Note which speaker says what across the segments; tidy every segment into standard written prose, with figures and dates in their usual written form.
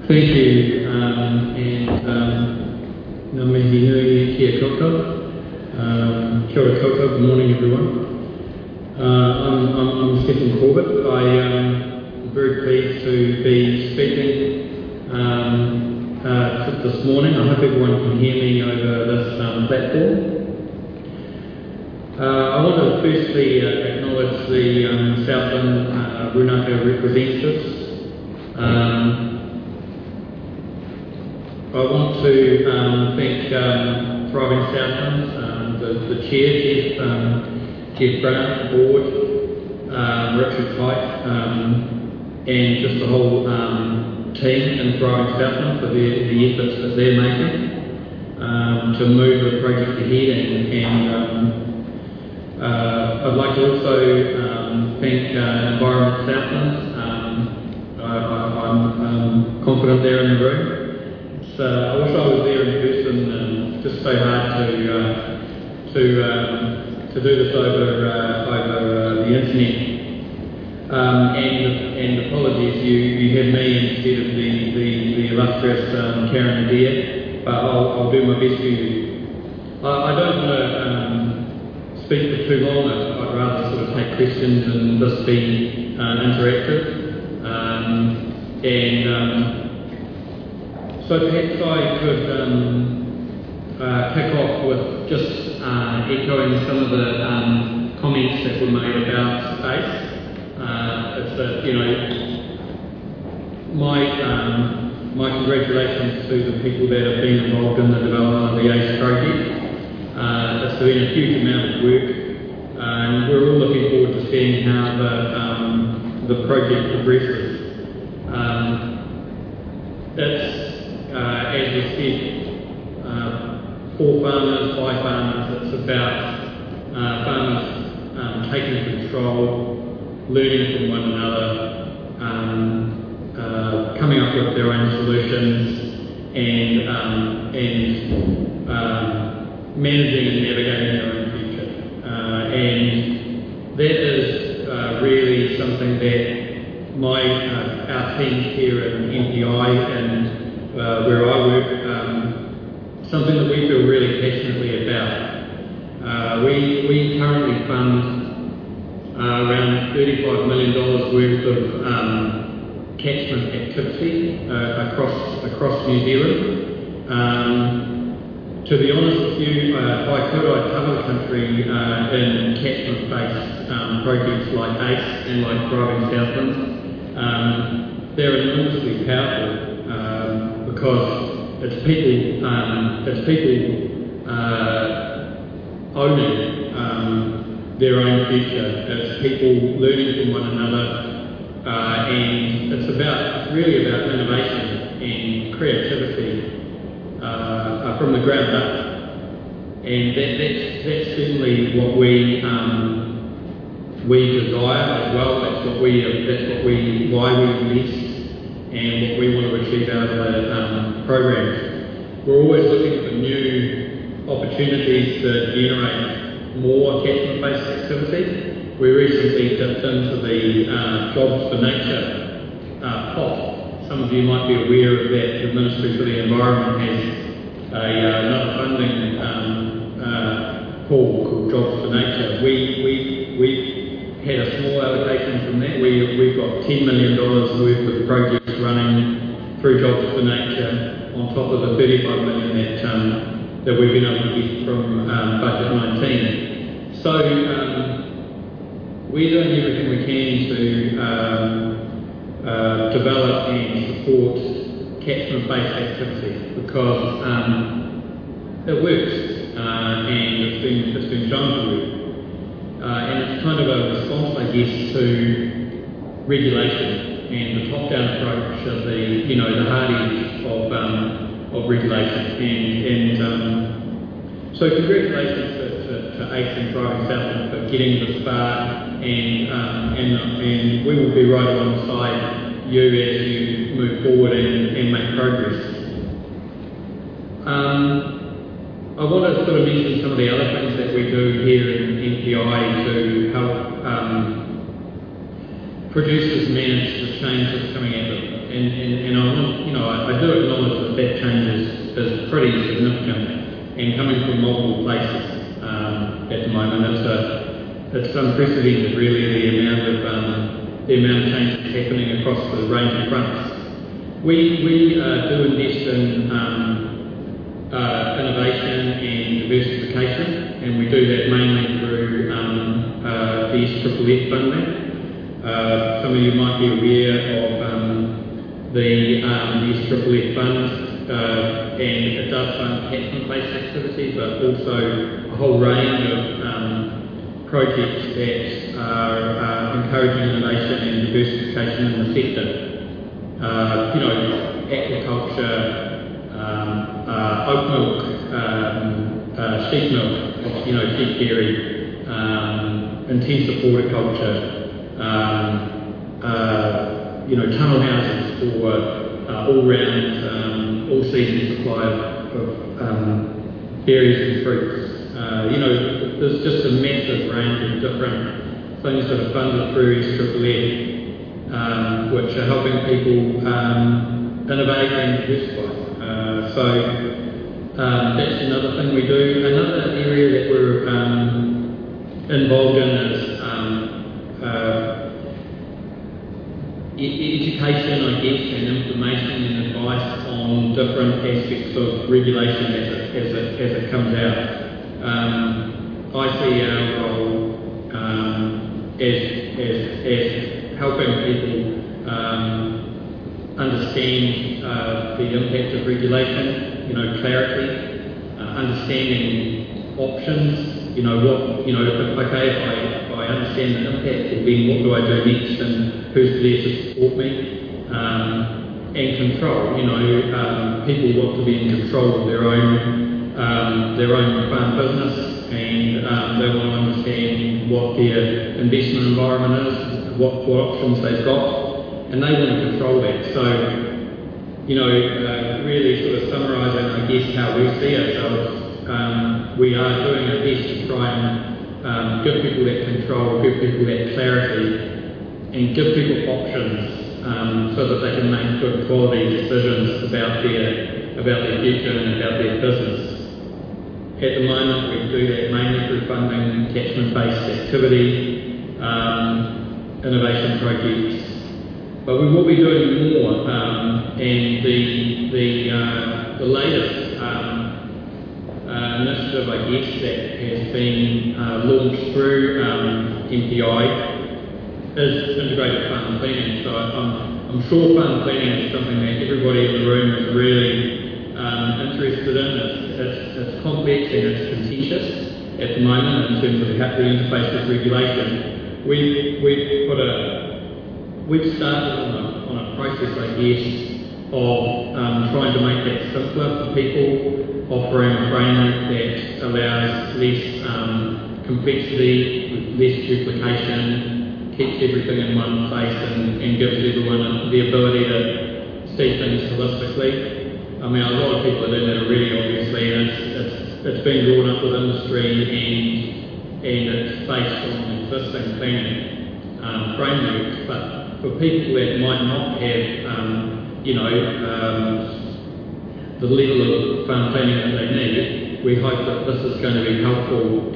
Speaker 1: Thank you, ngā mihi nui kia koutou. Kia ora koutou, good morning everyone. I'm Stephen Corbett. I am very pleased to be speaking this morning. I hope everyone can hear me over this platform. I want to firstly acknowledge the Southland Runaka representatives. I want to thank Thriving Southland, the chair, Jeff Brown, the board, Richard Pike, and just the whole team in Thriving Southland for the efforts that they're making to move the project ahead. And I'd like to also thank Environment Southland. I'm confident they're in the room. So I wish I was there in person. It's just so hard to do this over the internet. And apologies, you had me instead of the illustrious Karen Adair, but I'll do my best for you. I don't want to speak for too long. I'd rather sort of take questions and this be interactive. So perhaps I could kick off with just echoing some of the comments that were made about space. My congratulations to the people that have been involved in the development of the ACE project. It's been a huge amount of work, and we're all looking forward to seeing how the project progresses. As we said, for farmers, by farmers, it's about farmers taking control, learning from one another, coming up with their own solutions, and managing and navigating their own future. And that is really something that our teams here at NPI and where I work, something that we feel really passionately about. We currently fund around $35 million worth of catchment activity across New Zealand. To be honest with you, if I could, I'd cover the country in catchment-based projects like ACE and like Thriving Southland. They're enormously powerful because it's people owning their own future. It's people learning from one another, and it's really about innovation and creativity from the ground up. And that's certainly what we desire as well. That's why we invest and what we want to achieve out of the programs. We're always looking for new opportunities to generate more catchment-based activity. We recently dipped into the Jobs for Nature pot. Some of you might be aware of that. The Ministry for the Environment has another funding pool called Jobs for Nature. We've had a small allocation from that. We've got $10 million worth of projects running through Jobs for Nature on top of the $35 million that we've been able to get from Budget 19. So we're doing everything we can to develop and support catchment-based activity because it works and it's been shown to work. And it's kind of a response, I guess, to regulation and the top-down approach of the hard edge of regulation. And so congratulations to ACE and Thriving Southland for getting this far, and we will be right alongside you as you move forward and make progress. I want to sort of mention some of the other things that we do here in NPI to help producers manage the change that's coming at them. and I want, I do acknowledge that change is pretty significant and coming from multiple places at the moment. It's unprecedented, really, the amount of change that's happening across the range of fronts. We do invest in innovation and diversification, and we do that mainly through the SFFF funding. Some of you might be aware of the SFFF funds, and it does fund catchment-based activity, but also a whole range of projects that are encouraging innovation and diversification in the sector. Aquaculture, oat milk, sheep milk, sheep dairy, intensive horticulture, tunnel houses for all-round, all-season supply of berries and fruits. There's just a massive range of different things that are funded through SFFF, which are helping people innovate and diversify. That's another thing we do. Another area that we're involved in is education, I guess, and information and advice on different aspects of regulation as it comes out. I see our role as helping people understand the impact of regulation, clarity, understanding options, if I understand the impact, then what do I do next and who's there to support me, and control, people want to be in control of their own farm business, and they want to understand what their investment environment is, what options they've got, and they want to control that. So, really sort of summarising, I guess, how we see ourselves, we are doing our best to try and give people that control, give people that clarity, and give people options so that they can make good quality decisions about their future and about their business. At the moment, we do that mainly through funding catchment-based activity, innovation projects, but we will be doing more. And the latest initiative, I guess, that has been launched through MPI is integrated farm planning. So I'm sure farm planning is something that everybody in the room is really interested in. It's complex and it's contentious at the moment in terms of how to interface with regulation. We've started on a process, I guess, of trying to make that simpler for people, offering a framework that allows less complexity, less duplication, keeps everything in one place and gives everyone the ability to see things holistically. I mean, a lot of people are doing that already, obviously, and it's been brought up with industry and it's based on existing planning frameworks. But for people that might not have, the level of farm planning that they need, we hope that this is going to be helpful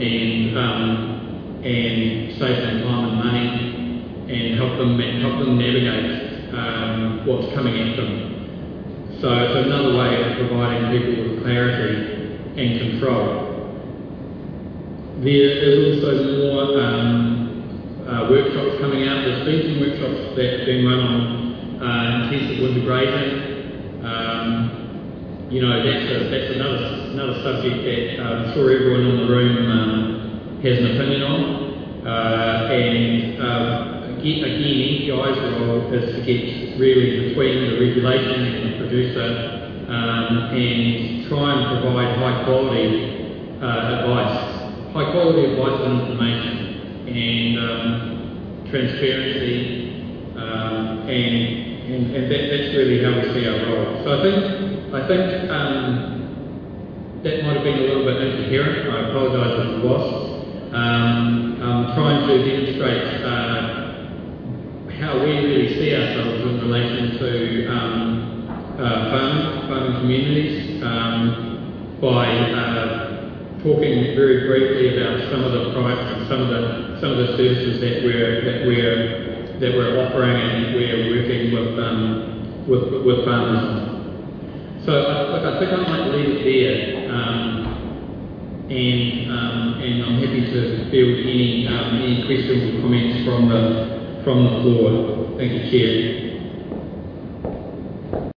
Speaker 1: and save them time and money and help them navigate what's coming at them. So it's another way of providing people with clarity and control. There is also more workshops coming out. There's been some workshops that have been run on intensive winter grazing. That's another subject that I'm sure everyone in the room has an opinion on. Again, MPI's role is to get really between the regulation and the producer and try and provide high quality advice and information and transparency, and that's really how we see our role. So I think that might have been a little bit incoherent. I apologise if it was. I'm trying to demonstrate how how we really see ourselves in relation to farming communities by talking very briefly about some of the products and some of the services that we're offering and we're working with farmers on. So I think I might leave it there, and I'm happy to field any questions or comments from the floor. Thank you, Chair.